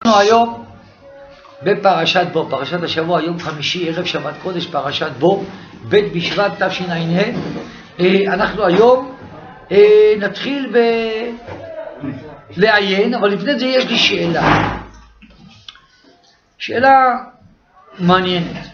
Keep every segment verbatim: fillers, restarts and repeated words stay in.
אנחנו היום בפרשת בו, פרשת השבוע, יום חמישי, ערב שבת קודש, פרשת בו, ב' בשבט תשע"ה. אנחנו היום נתחיל לעיין, אבל לפני זה יש לי שאלה. שאלה מעניינת.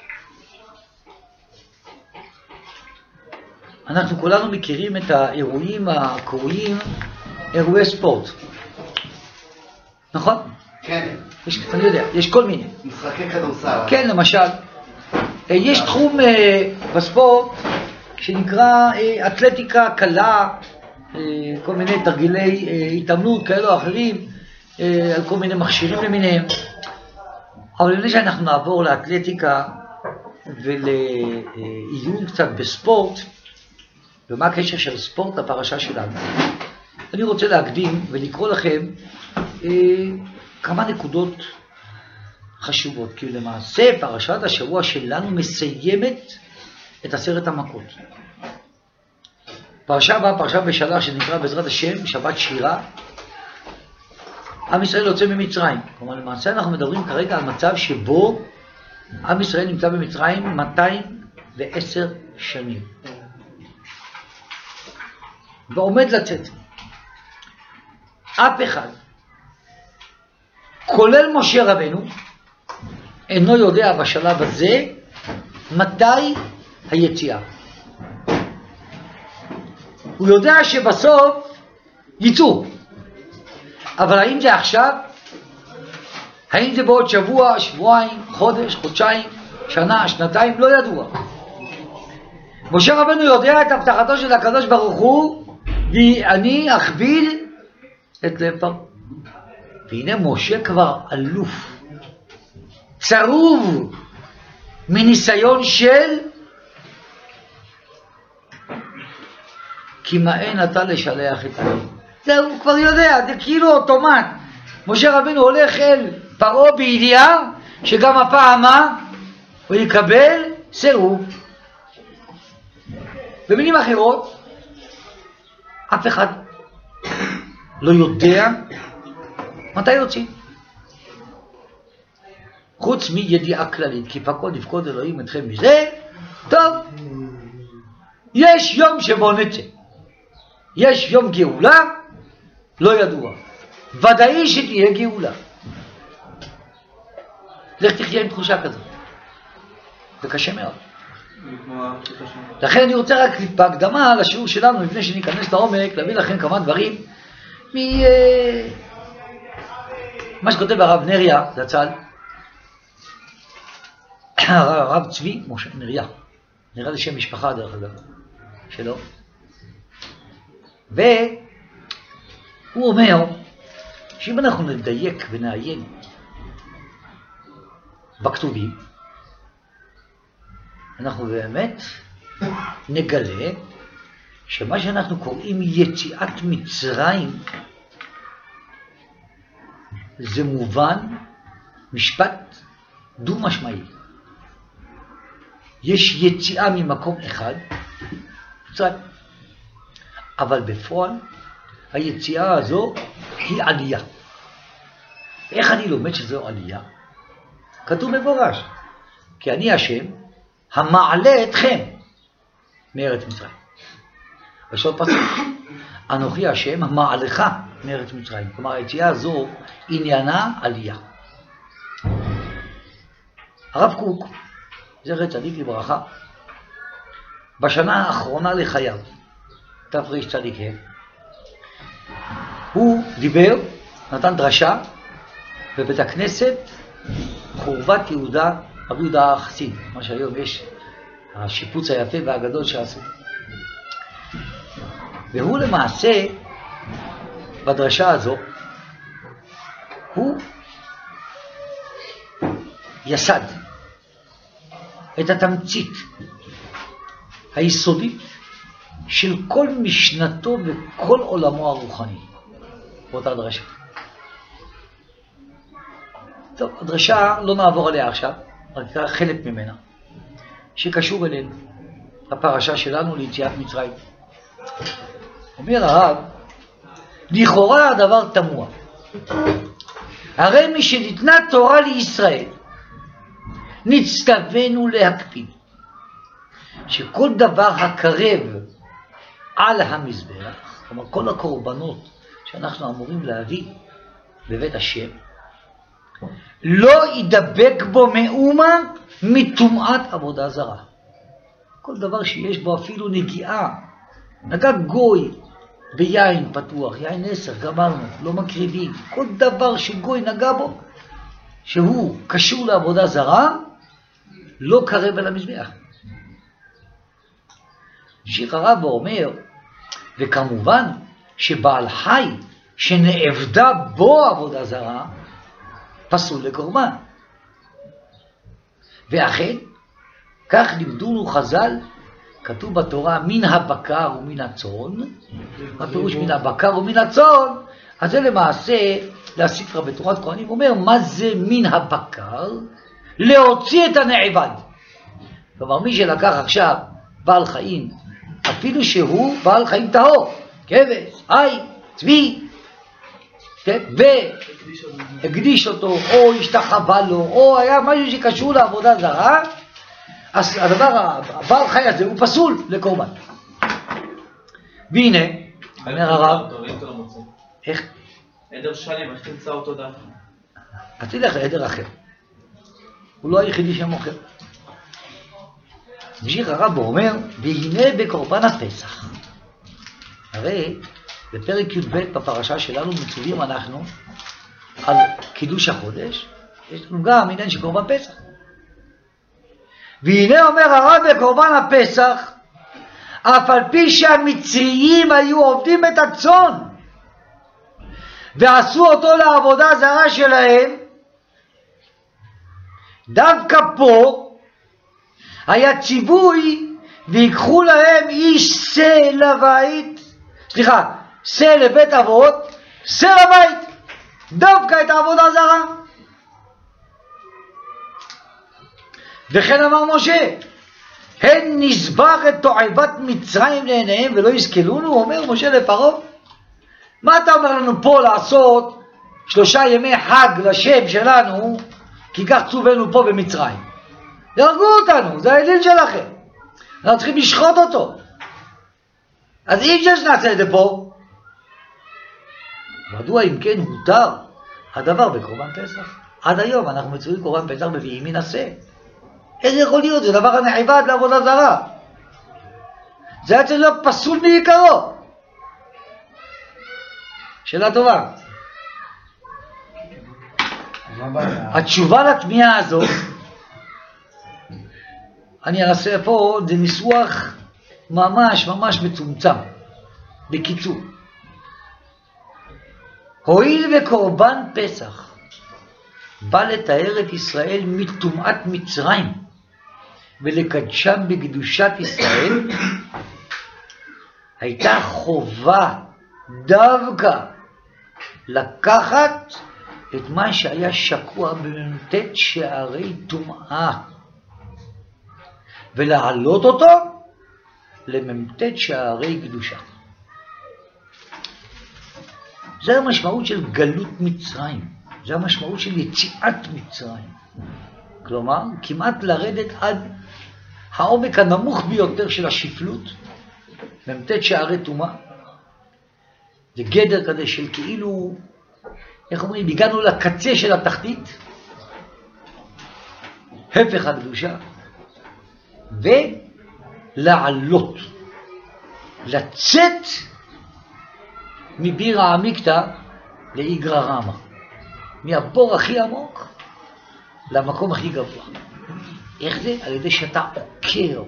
אנחנו כולנו מכירים את האירועים הקרויים, אירועי ספורט. נכון? כן. יש, אני יודע, יש כל מיני. משחקי כדורסל. כן, למשל. יש תחום בספורט שנקרא אתלטיקה קלה, כל מיני תרגילי התאמנות כאלו או אחרים, על כל מיני מכשירים למיניהם. אבל לפני שאנחנו נעבור לאתלטיקה ולעיון קצת בספורט, ומה הקשר של ספורט לפרשה שלנו, אני רוצה להקדים ולקרוא לכם אה, כמה נקודות חשובות, כי למעשה פרשת השבוע שלנו מסיימת את עשרת המכות. פרשה הבאה, פרשה בשלח, שנקרא בעזרת השם, שבת שירה, עם ישראל יוצא ממצרים. כלומר, למעשה אנחנו מדברים כרגע על מצב שבו עם ישראל נמצא במצרים מאתיים ועשר שנים. ועומד לצאת. אף אחד, כולל משה רבנו, אינו יודע בשלב הזה מתי היציאה. הוא יודע שבסוף יצאו. אבל האם זה עכשיו? האם זה בעוד שבוע, שבועיים, חודש, חודשיים, שנה, שנתיים? לא ידוע. משה רבנו יודע את הבטחתו של הקדוש ברוך הוא, ואני אכביד את לב פרעה. והנה משה כבר אלוף, צרוב מניסיון של כי מאין אתה לשלח את העם. זהו, הוא כבר יודע, זה כאילו אוטומט. משה רבנו הולך אל פרעה בידיעה שגם הפעם הוא יקבל סירוב. במילים אחרות, אף אחד לא יודע מתי יוצאים. חוץ מידיעה כללית, כי פקוד יפקוד אלוהים אתכם מזה, טוב, יש יום שבו נצא. יש יום גאולה, לא ידוע. ודאי שתהיה גאולה. לך תחיה עם תחושה כזאת. זה קשה מאוד. לכן אני רוצה רק בהקדמה לשיעור שלנו, לפני שניכנס לעומק, להביא לכם כמה דברים ממה שכותב הרב נריה, זצ"ל, הרב צבי משה נריה, נראה לי שם משפחה דרך אגב שלו, והוא אומר שאם אנחנו נדייק ונעיין בכתובים, אנחנו באמת נגלה שמה שאנחנו קוראים יציאת מצרים זה מובן משפט דו משמעי. יש יציאה ממקום אחד, מצרים. אבל בפועל היציאה הזו היא עלייה. איך אני לומד שזו עלייה? כתוב מפורש, כי אני השם המעלה אתכם מארץ מצרים. יש עוד פסוק, אנוכי השם המעלך מארץ מצרים. כלומר, היציאה הזו עניינה עלייה. הרב קוק, זכר צדיק לברכה, בשנה האחרונה לחייו, תפריש צדיק הם, הוא דיבר, נתן דרשה בבית הכנסת חורבת יהודה, רבי יהודה החסיד, מה שהיום יש, השיפוץ היפה והגדול שעשו. והוא למעשה, בדרשה הזו, הוא יסד את התמצית היסודית של כל משנתו וכל עולמו הרוחני באותה דרשה. טוב, הדרשה לא נעבור עליה עכשיו, רק חלק ממנה, שקשור אלינו, הפרשה שלנו ליציאת מצרים. אומר הרב, לכאורה הדבר תמוה. הרי משניתנה תורה לישראל, נצטווינו להקפיד שכל דבר הקרב על המזבח, כלומר כל הקורבנות שאנחנו אמורים להביא בבית השם, לא ידבק בו מאומה מטומאת עבודה זרה. כל דבר שיש בו אפילו נגיעה, נגע גוי ביין פתוח, יין עשר, גמרנו, לא מקריבים, כל דבר שגוי נגע בו, שהוא קשור לעבודה זרה, לא קרב על המזבח. ממשיך הרב ואומר, וכמובן שבעל חי שנאבדה בו עבודה זרה, פסול לקורבן. ואכן, כך לימדונו חז"ל, כתוב בתורה מן הבקר ומן הצאן, מה פירוש מן הבקר ומן הצאן? אז זה למעשה, הספר בתורת כהנים אומר, מה זה מן הבקר? להוציא את הנעבד. כלומר, מי שלקח עכשיו בעל חיים, אפילו שהוא בעל חיים טהור, כבש, עי, צבי, והקדיש אותו, או השתחווה לו, או היה משהו שקשור לעבודה זרה, אז הדבר, הבעל חי הזה הוא פסול לקורבן. והנה, אומר הרב, איך? עדר שלם, איך תמצא אותו דווקא? אז תלך לעדר אחר. הוא לא היחידי שמוכר. ממשיך הרב ואומר, והנה בקורבן הפסח. הרי בפרק י"ב בפרשה שלנו מצווים אנחנו על קידוש החודש, יש לנו גם עניין של קורבן פסח. והנה אומר הרב בקורבן הפסח, אף על פי שהמצריים היו עובדים את הצאן ועשו אותו לעבודה זרה שלהם, דווקא פה היה ציווי ויקחו להם איש שא לבית, סליחה, שא לבית אבות, שא לבית, דווקא את העבודה זרה. וכן אמר משה, הן נזבח את תועבת מצרים לעיניהם ולא יזכלונו. אומר משה לפרעה, מה אתה אומר לנו פה לעשות שלושה ימי חג לשם שלנו, כי כך צווינו פה במצרים? יהרגו אותנו, זה האליל שלכם, אנחנו צריכים לשחוט אותו. אז אי אפשר שנעשה את זה פה. מדוע אם כן הותר הדבר בקורבן פסח? עד היום אנחנו מצווים קורבן פסח מביאים מן השא. איך יכול להיות? זה דבר הנעבד לעבודה זרה. זה היה צריך להיות פסול מעיקרו. שאלה טובה. התשובה לתמיהה הזו, אני אנסה פה, זה ניסוח ממש ממש מצומצם, בקיצור. הואיל וקורבן פסח בא לתאר את ישראל מטומאת מצרים ולקדשם בקדושת ישראל, הייתה חובה דווקא לקחת את מה שהיה שקוע במ"ט שערי טומאה ולהעלות אותו למ"ט שערי קדושה. זה המשמעות של גלות מצרים, זה המשמעות של יציאת מצרים. כלומר, כמעט לרדת עד העומק הנמוך ביותר של השפלות, מ"ט שערי טומאה. זה גדר כזה של כאילו, איך אומרים, הגענו לקצה של התחתית, הפך הקדושה, ולעלות, לצאת מבירא עמיקתא לאיגרא רמא, מהבור הכי עמוק למקום הכי גבוה. איך זה? על ידי שאתה עוקר,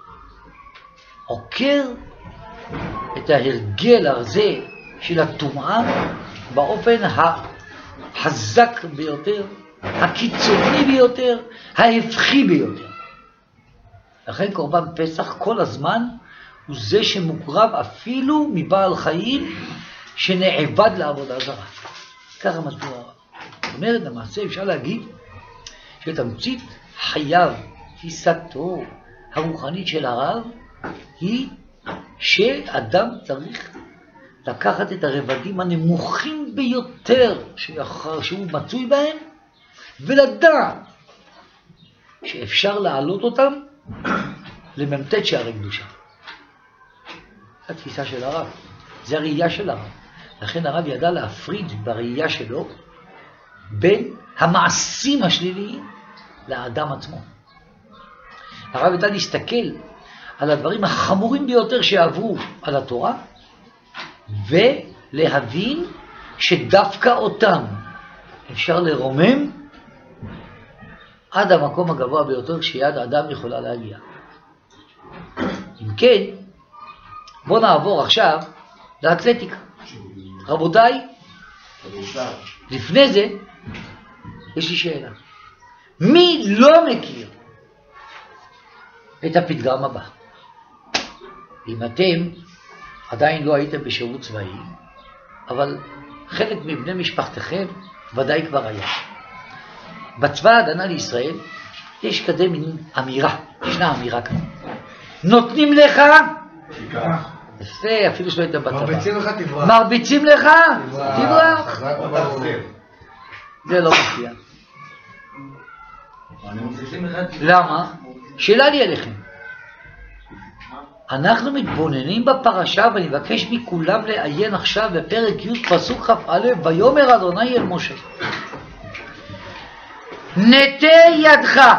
עוקר את ההרגל הזה של הטומאה באופן החזק ביותר, הקיצוני ביותר, ההפכי ביותר. לכן קורבן פסח כל הזמן הוא זה שמוקרב אפילו מבעל חיים שנעבד לעבודה זרה. ככה מסביר הרב. זאת אומרת, למעשה אפשר להגיד שתמצית חייו, תפיסתו הרוחנית של הרב, היא שאדם צריך לקחת את הרבדים הנמוכים ביותר שהוא מצוי בהם, ולדעת שאפשר להעלות אותם לממתת שערי קדושה. זו התפיסה של הרב, זה הראייה של הרב. לכן הרב ידע להפריד בראייה שלו בין המעשים השליליים לאדם עצמו. הרב ידע להסתכל על הדברים החמורים ביותר שעברו על התורה, ולהבין שדווקא אותם אפשר לרומם עד המקום הגבוה ביותר שיד האדם יכולה להגיע. אם כן, בואו נעבור עכשיו לאתלטיקה. רבותיי, לפני זה יש לי שאלה. מי לא מכיר את הפתגם הבא? אם אתם עדיין לא הייתם בשירות צבאי, אבל חלק מבני משפחתכם ודאי כבר היה. בצבא ההגנה לישראל יש כזה מין אמירה, ישנה אמירה כזאת. נותנים לך, יפה, אפילו שלא הייתם בצבא. מרביצים לך תברח. מרביצים לך, תברח. זה לא מופיע. למה? שאלה לי אליכם. אנחנו מתבוננים בפרשה, ואני מבקש מכולם לעיין עכשיו בפרק י' פסוק כ"א, ויאמר אדוני אל משה, נטה ידך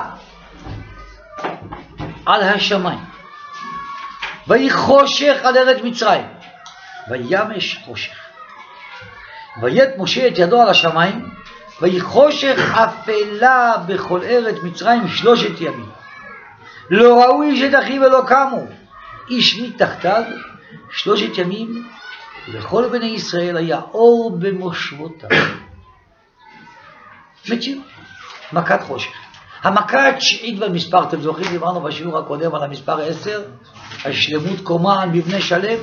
על השמיים, ויהי חושך על ארץ מצרים, וימש חושך. ויט משה את ידו על השמיים, ויהי חושך אפלה בכל ארץ מצרים שלושת ימים. לא ראו איש את אחיו ולא קמו איש מתחתיו שלושת ימים, ולכל בני ישראל היה אור במושבותיו. מציאות, מכת חושך. המכה התשיעית במספר, אתם זוכרים, דיברנו בשיעור הקודם על המספר עשר, על שלמות קומה, על מבנה שלם.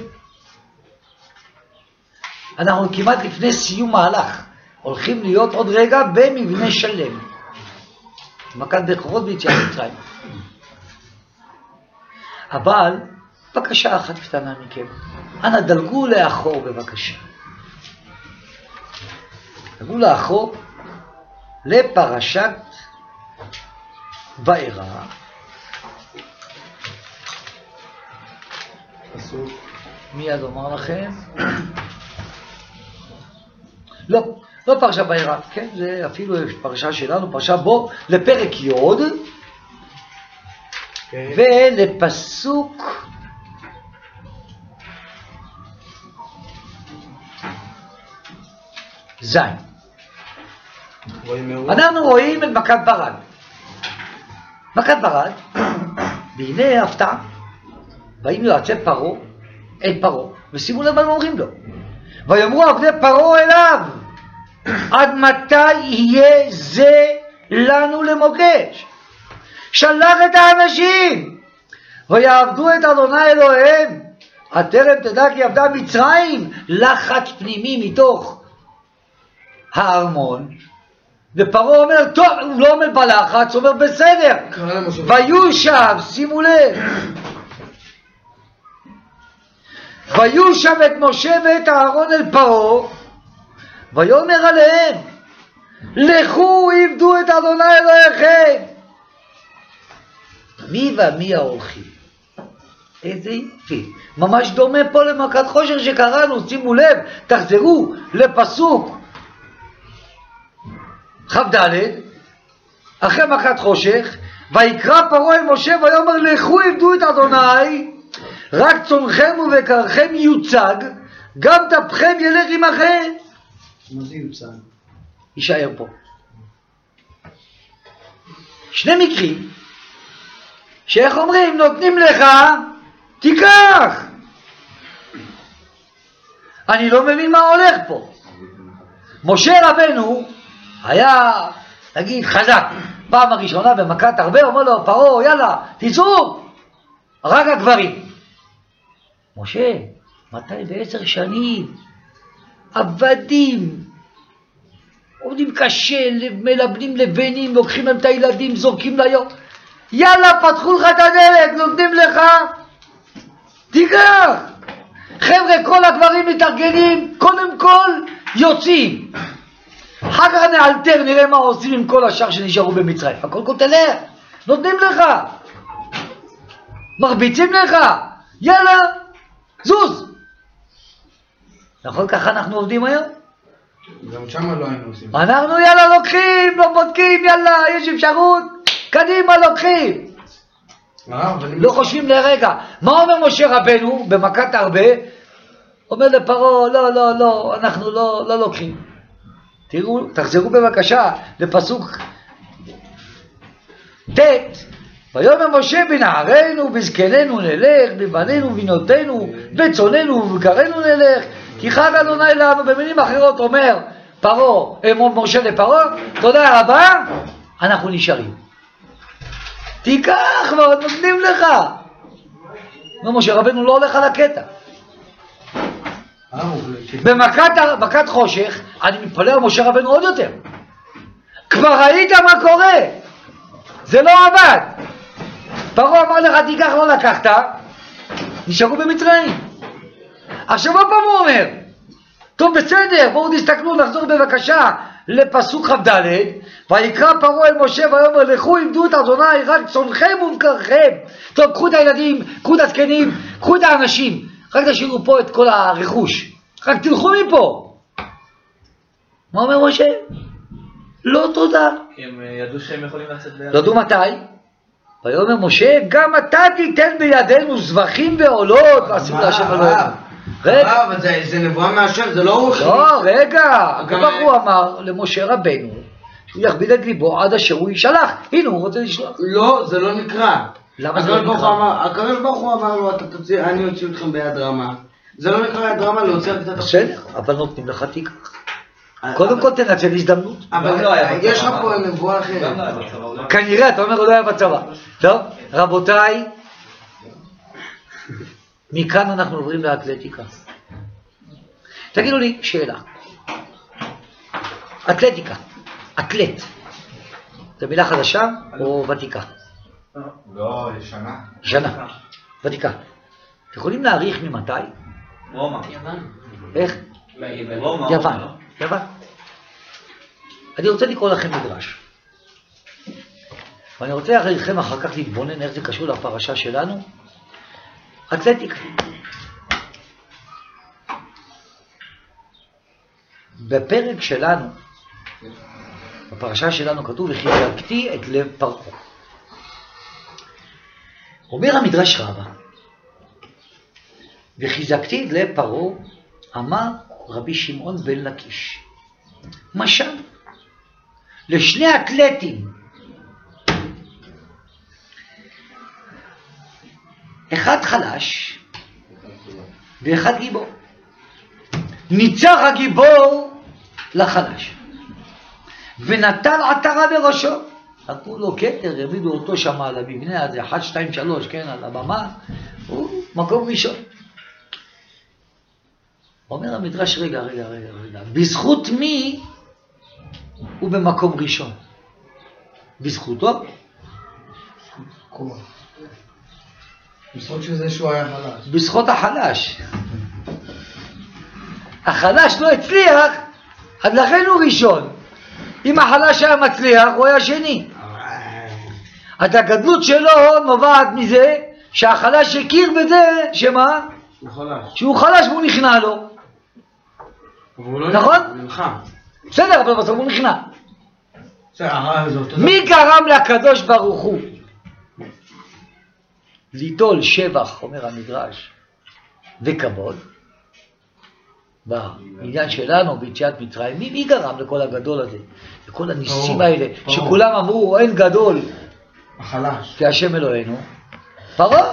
אנחנו כמעט לפני סיום מהלך, הולכים להיות עוד רגע במבנה שלם. מכת בכורות ביציאת מצרים. אבל בקשה אחת קטנה מכם, אנא דלגו לאחור בבקשה. דלגו לאחור לפרשת וארא. מיד אומר לכם. לא, לא פרשת וארא, כן, זה אפילו פרשה שלנו, פרשה בו, לפרק י' ולפסוק זין. אנחנו רואים את מכת ברד. מכת ברד, והנה הפתעה, באים יועצי פרעה אל פרעה, ושימו לב מה אומרים לו. ויאמרו עבדי פרעה אליו, עד מתי יהיה זה לנו למוקש? שלח את האנשים ויעבדו את אדוני אלוהיהם, הטרם תדע כי עבדה מצרים. לחץ פנימי מתוך הארמון, ופרעה אומר, טוב, הוא לא אומר בלחץ, הוא אומר בסדר. ויושב, שימו לב, ויושב את משה ואת אהרון אל פרעה, ויאמר עליהם, לכו עבדו את אדוני אלוהיכם. מי ומי ההולכים? איזה יפי. ממש דומה פה למכת חושך שקראנו, שימו לב, תחזרו לפסוק כ"ד, אחרי מכת חושך, ויקרא פרעה אל משה ויאמר, לכו עבדו את אדוני, רק צונכם ובקרכם יוצג, גם טפכם ילך עמכם. מה זה יוצג? יישאר פה. שני מקרים, שאיך אומרים, נותנים לך, תיקח. אני לא מבין מה הולך פה. משה רבנו היה, נגיד, חזק. פעם הראשונה במכת הרבה, אומר לו, פרעה, יאללה, תצאו, רק הגברים. משה, מאתיים ועשר שנים, עבדים, עובדים קשה, מלבנים לבנים, לוקחים להם את הילדים, זורקים ליום. יאללה, פתחו לך את הדלת, נותנים לך, תיקח. חבר'ה, כל הגברים מתארגנים, קודם כל יוצאים. אחר כך נאלתר, נראה מה עושים עם כל השאר שנשארו במצרים. הכל כל תלך, נותנים לך, מרביצים לך, יאללה, זוז. נכון, ככה אנחנו עובדים היום? גם שמה לא היינו עושים. אנחנו יאללה לוקחים, לא בודקים, יאללה, יש אפשרות, קדימה לוקחים. לא חושבים לרגע. מה אומר משה רבנו במכת הרבה? אומר לפרעה, לא, לא, לא, אנחנו לא, לא לוקחים. תראו, תחזרו בבקשה לפסוק ט' ויאמר משה בנערינו בזקנינו נלך, בבנינו ובנותינו, בצוננו ובקרנו נלך, כי חג אדוני לנו. במילים אחרות אומר פרעה, משה לפרעה, תודה רבה, אנחנו נשארים. תיקח ועוד נותנים לך. משה רבנו לא הולך על הקטע. במכת חושך אני מתפלא על משה רבנו עוד יותר. כבר ראית מה קורה, זה לא עבד. פרעה אמר לך תיקח, לא לקחת, נשארו במצרים. עכשיו עוד פעם הוא אומר, טוב בסדר, בואו תסתכלו, נחזור בבקשה לפסוק ח' ויקרא פרעה אל משה ויאמר לכו עבדו את אדוני רק צונכם ובקרכם. טוב, קחו את הילדים, קחו את הזקנים, קחו את האנשים, רק תשאירו פה את כל הרכוש, רק תלכו מפה. מה אומר משה? לא תודה. כי הם ידעו שהם יכולים לצאת ביד. לא ידעו מתי? ויאמר משה גם אתה תיתן בידינו זבחים ועולות ועשינו להשם אלוהינו. רגע, אבל זה נבואה מהשם, זה לא הוא. לא, רגע, כבר הוא אמר למשה רבנו שהוא יכביד את ליבו עד אשר הוא ישלח. הנה הוא רוצה לשלוח. לא, זה לא נקרא. למה זה לא נקרא? הקדוש ברוך הוא אמר לו, אני אוציא אתכם ביד רמה. זה לא נקרא יד רמה להוציא רק את התחתית. בסדר, אבל נותנים לך תיקח. קודם כל תנצל הזדמנות. אבל יש לך פה נבואה אחרת. כנראה, אתה אומר הוא לא היה בצבא. טוב, רבותיי, מכאן אנחנו עוברים לאתלטיקה. תגידו לי שאלה. אתלטיקה, אתלט, זה מילה חדשה או ותיקה? לא, ישנה. ישנה, ותיקה. אתם יכולים להעריך ממתי? רומא. איך? רומא. יוון. יוון. אני רוצה לקרוא לכם מדרש. ואני רוצה לכם אחר כך להתבונן איך זה קשור לפרשה שלנו. אתלטיקה. בפרק שלנו, בפרשה שלנו כתוב וחיזקתי את לב פרעה. אומר המדרש רבה, וחיזקתי את לב פרעה, אמר רבי שמעון בן לקיש. משל, לשני אתלטים, אחד חלש ואחד גיבור. ניצח הגיבור לחלש ונטל עטרה בראשו. נתנו לו כתר, העמידו אותו שם על המבנה הזה, אחת, שתיים, שלוש, כן, על הבמה, הוא מקום ראשון. אומר המדרש, רגע, רגע, רגע, רגע, בזכות מי הוא במקום ראשון? בזכותו? בזכות שזה שהוא היה חלש. בזכות החלש. החלש לא הצליח, אז לכן הוא ראשון. אם החלש היה מצליח, הוא היה שני. אז הגדלות שלו נובעת מזה שהחלש הכיר בזה, שמה? שהוא חלש והוא נכנע לו. נכון? בסדר, אבל בסוף הוא נכנע. מי גרם לקדוש ברוך הוא ליטול שבח, אומר המדרש, וכבוד? בעניין שלנו, ביציאת מצרים, מי, מי גרם לכל הגדול הזה? לכל הניסים האלה, שכולם אמרו, אין גדול החלש כהשם אלוהינו? פרעה.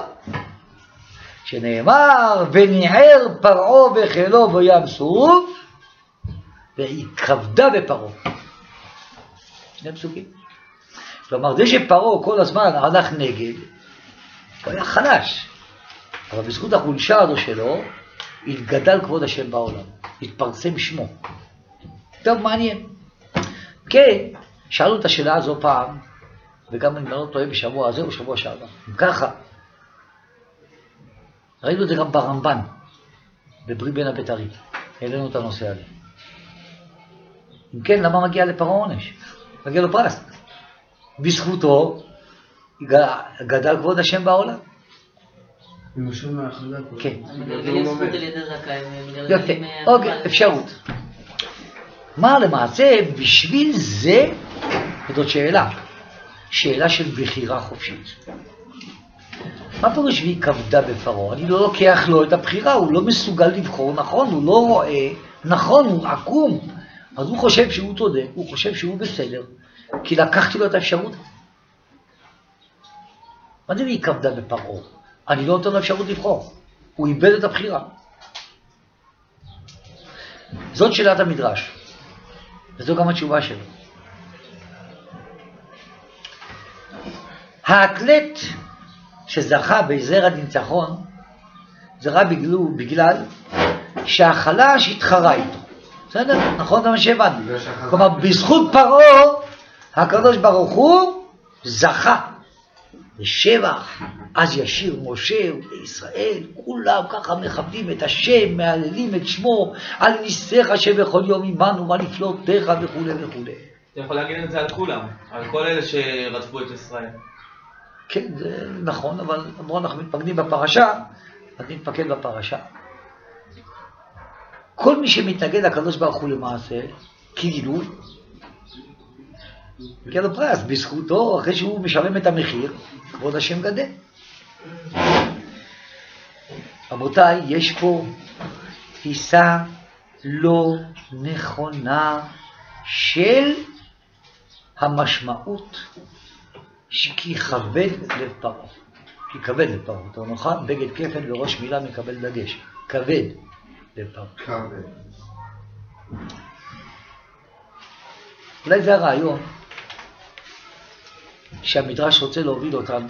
שנאמר, וניער פרעה וחילו בים סוף, והתכבדה בפרעה. שני פסוקים. כלומר, זה שפרעה כל הזמן הלך נגד, הוא היה חלש. אבל בזכות החולשה הזו שלו, התגדל כבוד השם בעולם. התפרסם שמו. טוב, מעניין. כן, שאלו את השאלה הזו פעם, וגם אני לא טועה בשבוע הזה או בשבוע שעבר. ככה, ראינו את זה גם ברמב"ן. בברית בין הבתרים. העלינו את הנושא הזה. אם כן, למה מגיע לפרעה עונש? מגיע לו פרס. בזכותו גדל כבוד השם בעולם. משהו מהחלק. כן. מגלגלים זכות על ידי זכאי, יפה. מגלגלים... אוקיי, אפשרות. מה למעשה, בשביל זה, זאת שאלה. שאלה של בחירה חופשית. מה פירוש והיא כבדה בפרעה? אני לא לוקח לו את הבחירה, הוא לא מסוגל לבחור נכון, הוא לא רואה נכון, הוא עקום. אז הוא חושב שהוא צודק, הוא חושב שהוא בסדר, כי לקחתי לו את האפשרות. מה זה והיא כבדה בפרעה? אני לא נותן לו אפשרות לבחור, הוא איבד את הבחירה. זאת שאלת המדרש, וזו גם התשובה שלו. האתלט שזכה בזרע ניצחון, זכה בגלל, בגלל שהחלש התחרה איתו. בסדר? נכון? זה מה שהבנתי. כלומר, בזכות פרעה, הקדוש ברוך הוא זכה בשבח. אז ישיר משה וישראל, כולם ככה מכבדים את השם, מהללים את שמו, על ניסיך שבכל יום עמנו, מה נפלאותיך וכו' וכו'. אתה יכול להגיד את זה על כולם, על כל אלה שרדפו את ישראל. כן, זה נכון, אבל אמרו אנחנו מתפקדים בפרשה, אז נתפקד בפרשה. כל מי שמתנגד לקדוש ברוך הוא למעשה, כאילו, כן לו פרס, בזכותו, אחרי שהוא משלם את המחיר, כבוד השם גדל. רבותיי, יש פה תפיסה לא נכונה של המשמעות כי כבד לב פרעה. כי כבד לב פרעה. אתה נוכל, בגד כפן וראש מילה מקבל דגש. כבד לב פרעה. כבד. אולי זה הרעיון שהמדרש רוצה להוביל אותנו.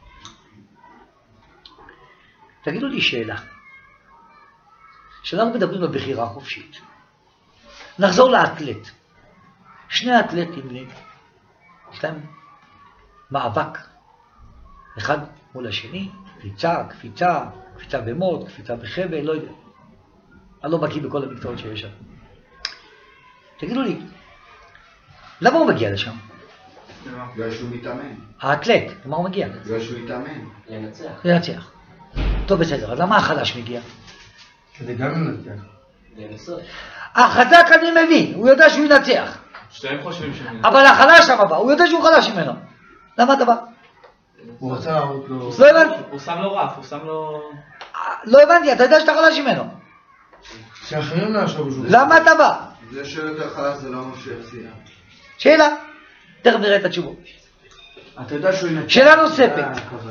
תגידו לי שאלה. שאנחנו מדברים בבחירה חופשית. נחזור לאתלט. שני האתלטים יש להם מאבק. אחד מול השני, קפיצה, קפיצה, קפיצה במות, קפיצה בחבל, לא יודע. אני לא בקיא בכל המקצועות שיש שם. תגידו לי, למה הוא מגיע לשם? בגלל שהוא מתאמן. האתלט, למה הוא מגיע? בגלל שהוא מתאמן. לנצח. לנצח. טוב, בסדר, אז למה החלש מגיע? כדי גם לנצח. לנסות. החזק אני מבין, הוא יודע שהוא ינצח. שתיים חושבים שאני... אבל החלש למה בא? הוא יודע שהוא חלש ממנו. למה אתה בא? הוא רצה להראות לו... לא הבנתי. הוא שם לו רף, הוא שם לו... לא הבנתי, אתה יודע שאתה חלש ממנו. שאחרים לא ישבו שהוא... למה אתה בא? זה שיותר חלש זה לא אומר שיפסיע. שאלה. תכף נראה את התשובות. אתה יודע שהוא ינצח. שאלה נוספת.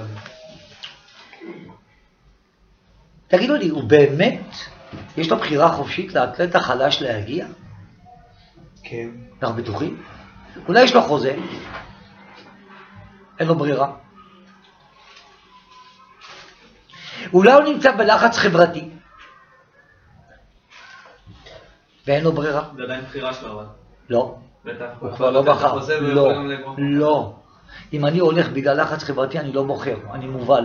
תגידו לי, הוא באמת, יש לו בחירה חופשית לאתלט החלש להגיע? כן. אנחנו בטוחים? אולי יש לו חוזה? אין לו ברירה. אולי הוא נמצא בלחץ חברתי? ואין לו ברירה? זה עדיין בחירה שלו, אבל... לא. בטח. הוא כבר לא בחר. לא, לא. לא. אם אני הולך בגלל לחץ חברתי, אני לא בוחר, אני מובל.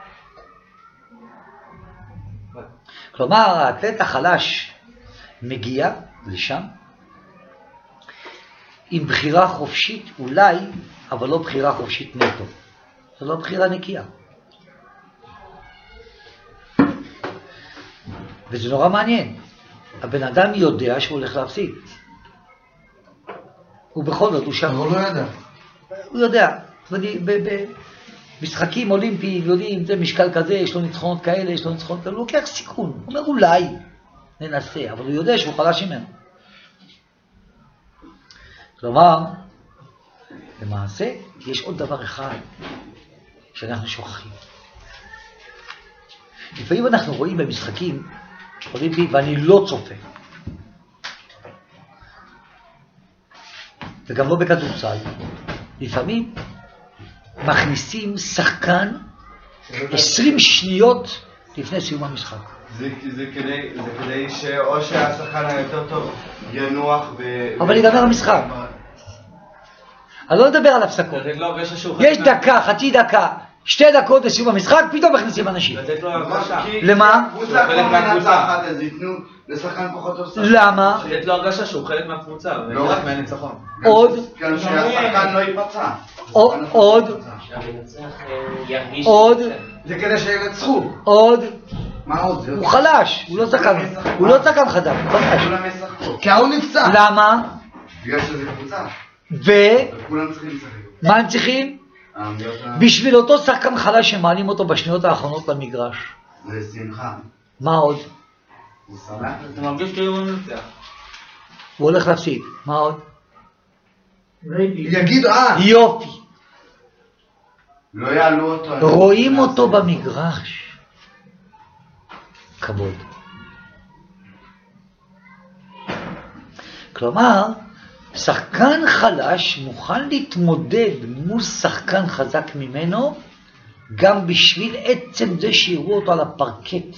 כלומר, האתלט החלש מגיע לשם עם בחירה חופשית אולי, אבל לא בחירה חופשית נטו. זו לא בחירה נקייה. וזה נורא מעניין. הבן אדם יודע שהוא הולך להפסיד. ובכל זאת הוא שם. הוא לא ידע. הוא יודע. במשחקים אולימפיים יודעים, זה משקל כזה, יש לו ניצחונות כאלה, יש לו ניצחונות כאלה, הוא לוקח סיכון. הוא אומר אולי ננסה, אבל הוא יודע שהוא חלש ממנו. כלומר, למעשה, יש עוד דבר אחד שאנחנו שוכחים. לפעמים אנחנו רואים במשחקים אולימפיים, ואני לא צופה. וגם לא בכדורסל. לפעמים מכניסים שחקן עשרים שניות לפני סיום המשחק. זה, זה כדי, זה כדי שאו שהשחקן היותר טוב ינוח ב... אבל ייגמר המשחק. אני לא מדבר על הפסקות. יש דקה, חצי דקה, שתי דקות לסיום המשחק, פתאום מכניסים אנשים. לתת לו הרגשה. למה? קבוצה כמו מנצחת, אז ייתנו לשחקן פחות טוב שחקן. למה? לתת לו הרגשה שהוא חלק מהקבוצה, ולא רק מהניצחון. עוד? גם שהשחקן לא ייפצע. עוד? שהמנצח ירגיש... עוד? זה כדי שינצחו. עוד? מה עוד? הוא חלש, הוא לא שחקן, הוא לא שחקן חזק, הוא חלש. כולם ישחקו. כי ההוא נפצע. למה? בגלל שזה קבוצה. ו... וכולם צריכים לשחק. מה הם צריכים? בשביל אותו שחקן חלש שמעלים אותו בשניות האחרונות למגרש. זה שמחה. מה עוד? הוא שמח. אתה מרגיש כאילו הוא מנצח. הוא הולך להפסיד. מה עוד? יגיד אה. יופי. לא יעלו אותו. רואים אותו במגרש. כבוד. כלומר, שחקן חלש מוכן להתמודד מול שחקן חזק ממנו, גם בשביל עצם זה שיראו אותו על הפרקט.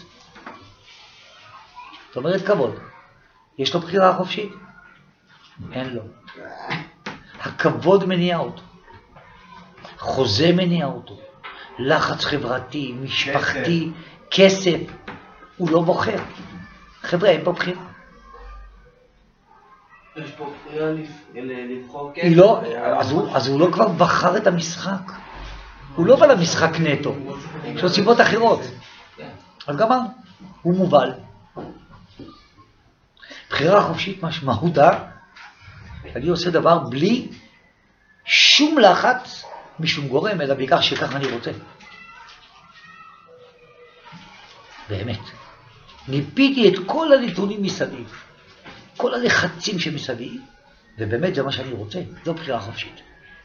זאת אומרת כבוד. יש לו בחירה חופשית? אין לו. הכבוד מניע אותו. חוזה מניע אותו. לחץ חברתי, משפחתי, כסף. הוא לא בוחר. חבר'ה, אין פה בחירה. יש פה בחירה לבחור כסף. היא לא, אז הוא, אז הוא לא כבר בחר את המשחק. הוא לא בא למשחק נטו. יש לו סיבות אחרות. אז גמר, הוא מובל. בחירה חופשית משמעותה, אני עושה דבר בלי שום לחץ משום גורם, אלא בעיקר שכך אני רוצה. באמת. ניפיתי את כל הנתונים מסביב. כל הלחצים שמסביב, ובאמת זה מה שאני רוצה, זו בחירה חופשית.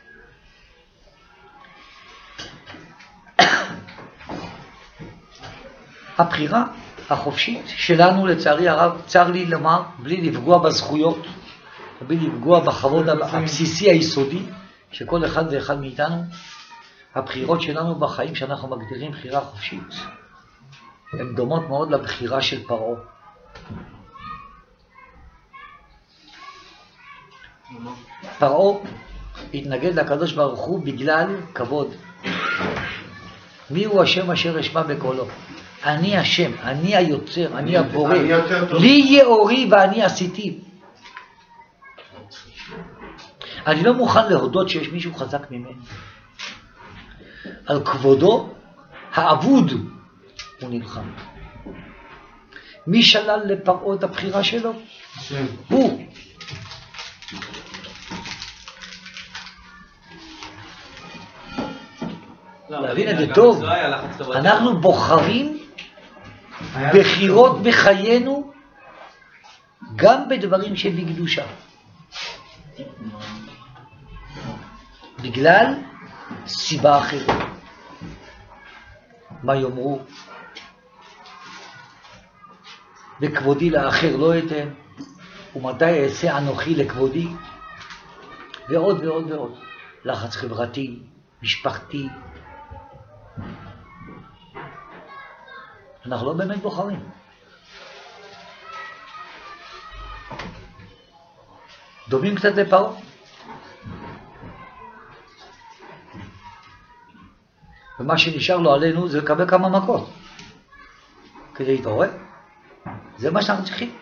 הבחירה החופשית שלנו, לצערי הרב, צר לי לומר, בלי לפגוע בזכויות, בלי לפגוע בכבוד הבסיסי היסודי, שכל אחד ואחד מאיתנו, הבחירות שלנו בחיים שאנחנו מגדירים בחירה חופשית, הן דומות מאוד לבחירה של פרעה. פרעה התנגד לקדוש ברוך הוא בגלל כבוד. מי הוא השם אשר אשמע בקולו? אני השם, אני היוצר, אני הבורא. לי יאורי ואני עשיתי. אני לא מוכן להודות שיש מישהו חזק ממני. על כבודו האבוד הוא נלחם. מי שלל לפרעה את הבחירה שלו? הוא. להבין את זה טוב. אנחנו בוחרים בחירות בחיינו גם בדברים שבקדושה. בגלל סיבה אחרת. מה יאמרו? וכבודי לאחר לא אתן, ומתי אעשה אנוכי לכבודי? ועוד ועוד ועוד. לחץ חברתי, משפחתי. אנחנו לא באמת בוחרים. דומים קצת לפרעה. ומה שנשאר לו עלינו זה לקבל כמה מכות כדי להתעורר. זה מה שאנחנו צריכים.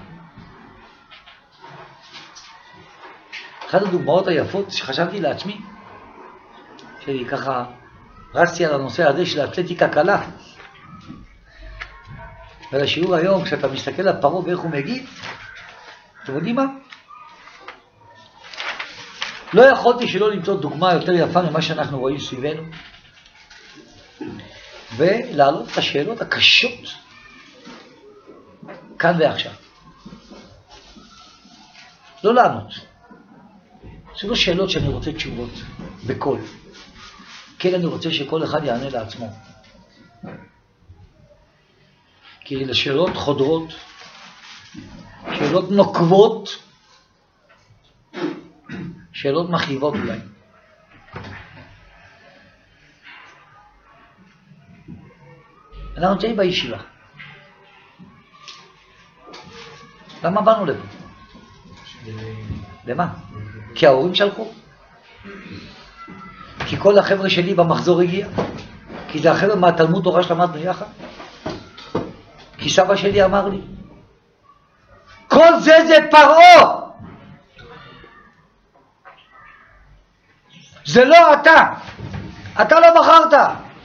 אחת הדוגמאות היפות שחשבתי לעצמי, שלי ככה רצתי על הנושא הזה של האתלטיקה קלה. ולשיעור היום, כשאתה מסתכל על פרעה ואיך הוא מגיב, אתם יודעים מה? לא יכולתי שלא למצוא דוגמה יותר יפה ממה שאנחנו רואים סביבנו, ולהעלות את השאלות הקשות כאן ועכשיו. לא לענות. זה לא שאלות שאני רוצה תשובות בכל. כן, אני רוצה שכל אחד יענה לעצמו. כי לשאלות חודרות, שאלות נוקבות, שאלות מכאיבות אולי. אנחנו נמצאים בישיבה. למה באנו לפה? למה? כי ההורים שלחו. כי כל החבר'ה שלי במחזור הגיע. כי זה החבר'ה מהתלמוד תורה שלמדנו יחד. כי סבא שלי אמר לי, כל זה זה פרעה. זה לא אתה. אתה לא בחרת.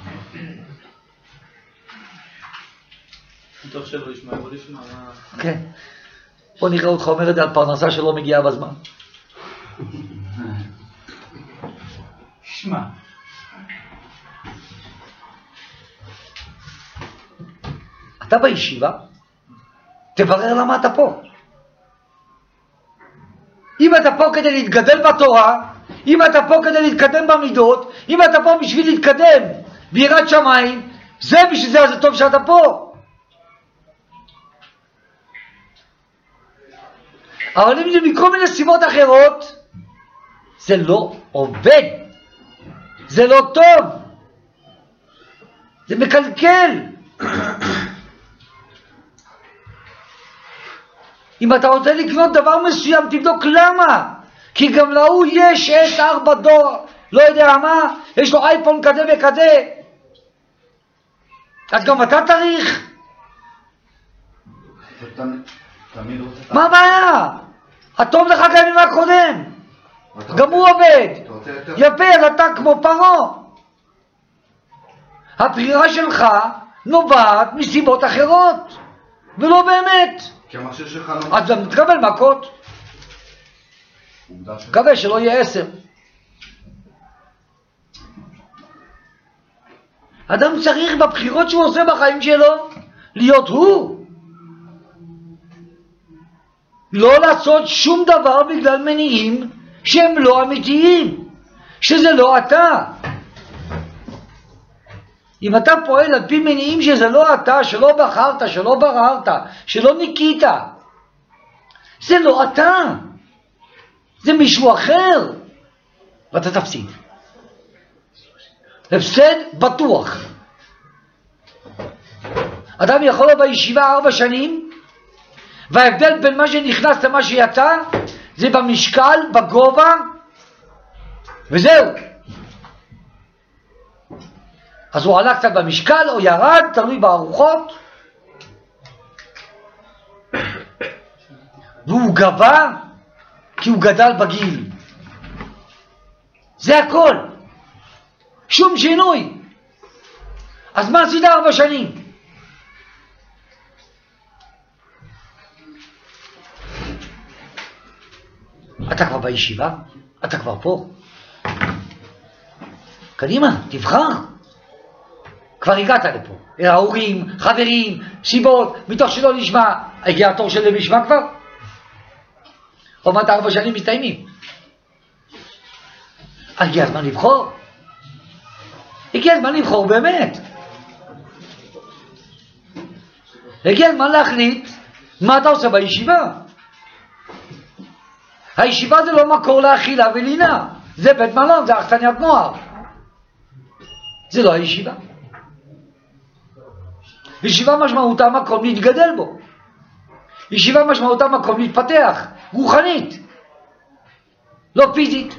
טוב שלא ישמע, בוא נשמע. כן. בוא נראה אותך אומר את זה על פרנסה שלא מגיעה בזמן. שמע. אתה בישיבה, תברר למה אתה פה. אם אתה פה כדי להתגדל בתורה, אם אתה פה כדי להתקדם במידות, אם אתה פה בשביל להתקדם ביראת שמיים, זה בשביל זה, זה טוב שאתה פה. אבל אם זה מכל מיני סיבות אחרות, זה לא עובד. זה לא טוב. זה מקלקל. אם אתה רוצה לקנות דבר מסוים, תבדוק למה. כי גם להוא יש אס ארבע דור, לא יודע מה, יש לו אייפון כזה וכזה. אז גם אתה צריך. מה הבעיה? הטוב לך גם עם הקודם. גם הוא עובד. יפה, אז אתה כמו פרעה. הבחירה שלך נובעת מסיבות אחרות, ולא באמת. כי המכשיר שלך לא... אז גם תקבל מכות. מקווה שלא יהיה עשר. אדם צריך בבחירות שהוא עושה בחיים שלו להיות הוא. לא לעשות שום דבר בגלל מניעים שהם לא אמיתיים, שזה לא אתה. אם אתה פועל על פי מניעים שזה לא אתה, שלא בחרת, שלא בררת, שלא ניקית, זה לא אתה. זה מישהו אחר. ואתה תפסיד. הפסד בטוח. אדם יכול להיות בישיבה ארבע שנים, וההבדל בין מה שנכנס למה שיצא, זה במשקל, בגובה, וזהו. אז הוא עלה קצת במשקל, או ירד, תלוי בארוחות, והוא גבה, כי הוא גדל בגיל. זה הכל. שום שינוי. אז מה עשית ארבע שנים? אתה כבר בישיבה? אתה כבר פה? קדימה, תבחר. כבר הגעת לפה. ההורים, חברים, סיבות, מתוך שלא נשמע. הגיע התור של נשמע כבר? עוד מעט ארבע שנים מסתיימים. הגיע הזמן לבחור. הגיע הזמן לבחור באמת. הגיע הזמן להחליט מה אתה עושה בישיבה. הישיבה זה לא מקור לאכילה ולינה. זה בית מלון, זה אכסניית נוער. זה לא הישיבה. ישיבה משמעותה מקום להתגדל בו. ישיבה משמעותה מקום להתפתח, רוחנית, לא פיזית.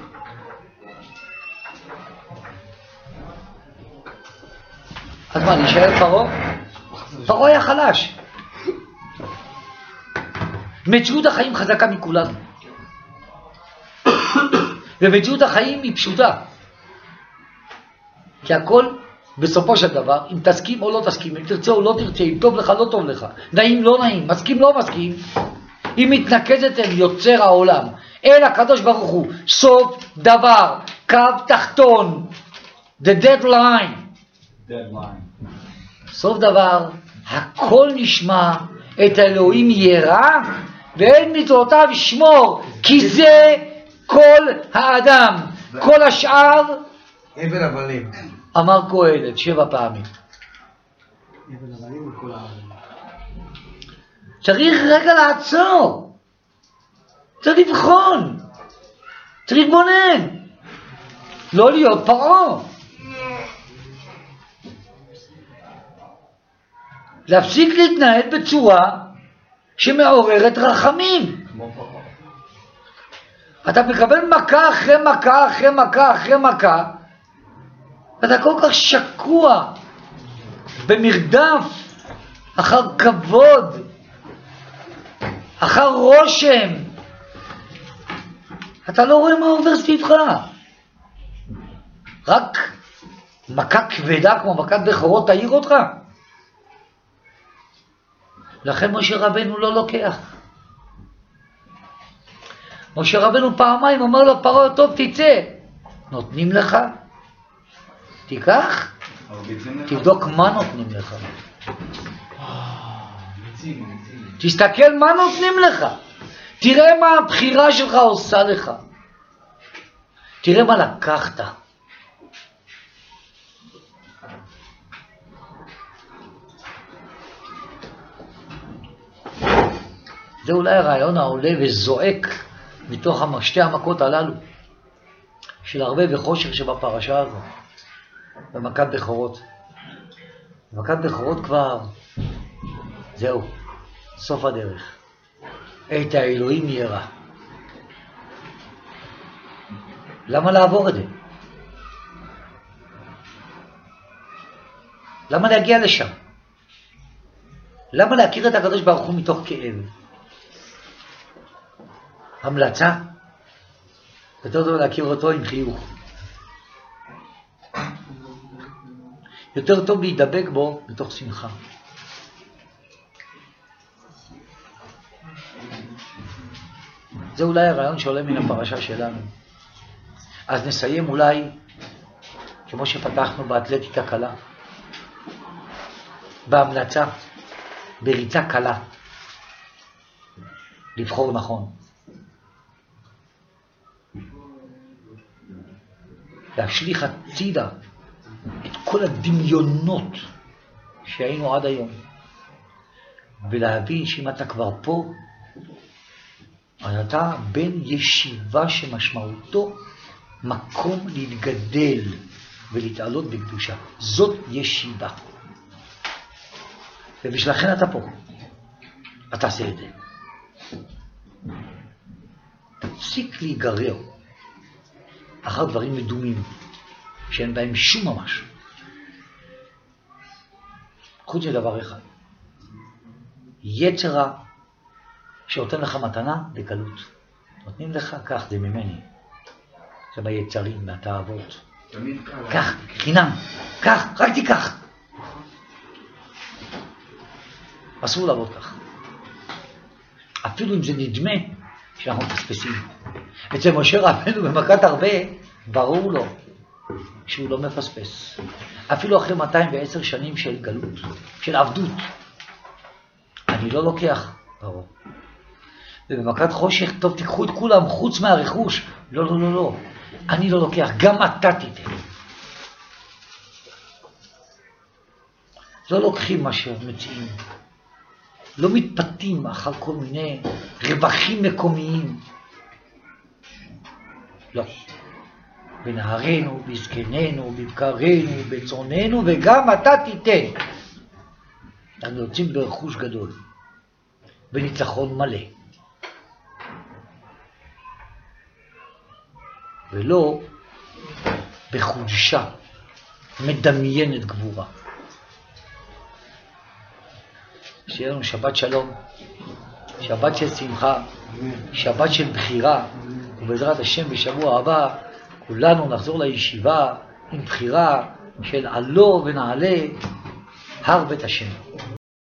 אז מה, נשאר פרעה? פרעה היה חלש. מציאות החיים חזקה מכולנו. ומציאות החיים היא פשוטה. כי הכל בסופו של דבר, אם תסכים או לא תסכים, אם תרצה או לא תרצה, אם טוב לך לא טוב לך, נעים לא נעים, מסכים לא מסכים, היא מתנקזת אל יוצר העולם, אל הקדוש ברוך הוא, סוף דבר, קו תחתון, the deadline. deadline. סוף דבר, הכל נשמע, את האלוהים ירא, ואין מצוותיו שמור, כי זה כל האדם, כל השאר, אבל הבלים. אמר קהלת שבע פעמים. אבל הבלים וכל העם. צריך רגע לעצור. צריך לבחון. צריך להתבונן. לא להיות פרעה. להפסיק להתנהל בצורה שמעוררת רחמים. אתה מקבל מכה אחרי מכה אחרי מכה אחרי מכה, אתה כל כך שקוע במרדף אחר כבוד, אחר רושם. אתה לא רואה מה עובר סביבך. רק מכה כבדה כמו מכת בכורות תעיר אותך. לכן משה רבנו לא לוקח. משה רבנו פעמיים אומר לו פרעה, טוב תצא. נותנים לך? תיקח? תבדוק מה נותנים לך. תסתכל מה נותנים לך. תראה מה הבחירה שלך עושה לך. תראה מה לקחת. זה אולי הרעיון העולה וזועק מתוך שתי המכות הללו של הרבה וחושך שבפרשה הזו, במכת בכורות. במכת בכורות כבר זהו, סוף הדרך. את האלוהים ירא. למה לעבור את זה? למה להגיע לשם? למה להכיר את הקדוש ברוך הוא מתוך כאב? המלצה? יותר טוב להכיר אותו עם חיוך. יותר טוב להידבק בו מתוך שמחה. זה אולי הרעיון שעולה מן הפרשה שלנו. אז נסיים אולי כמו שפתחנו באתלטיקה קלה, בהמלצה, בריצה קלה, לבחור נכון. להשליך הצידה את כל הדמיונות שהיינו עד היום, ולהבין שאם אתה כבר פה, אז אתה בן ישיבה שמשמעותו מקום להתגדל ולהתעלות בקדושה. זאת ישיבה. ובשלכן אתה פה. אתה תעשה את זה. תפסיק להיגרר אחר דברים מדומים שאין בהם שום ממש. חוץ מדבר אחד. יצרה שנותן לך מתנה בקלות. נותנים לך, כך זה ממני. זה ביצרים, מהתאוות. כך, חינם, כך, רק תיקח. אסור לעבוד כך. אפילו אם זה נדמה שאנחנו מפספסים. אצל משה רבנו במכת הרבה, ברור לו שהוא לא מפספס. אפילו אחרי מאתיים ועשר שנים של גלות, של עבדות. אני לא לוקח, ברור. ובמכת חושך, טוב תיקחו את כולם חוץ מהרכוש. לא, לא, לא, לא. אני לא לוקח, גם אתה תיתן. לא לוקחים מה שמציעים. לא מתפתים אחר כל מיני רווחים מקומיים. לא. בנהרנו, בזקננו, בבקרנו, בצוננו, וגם אתה תיתן. אנחנו יוצאים ברכוש גדול. בניצחון מלא. ולא בחולשה מדמיינת גבורה. שיהיה לנו שבת שלום, שבת של שמחה, שבת של בחירה, ובעזרת השם בשבוע הבא כולנו נחזור לישיבה עם בחירה של עלו ונעלה הר בית השם.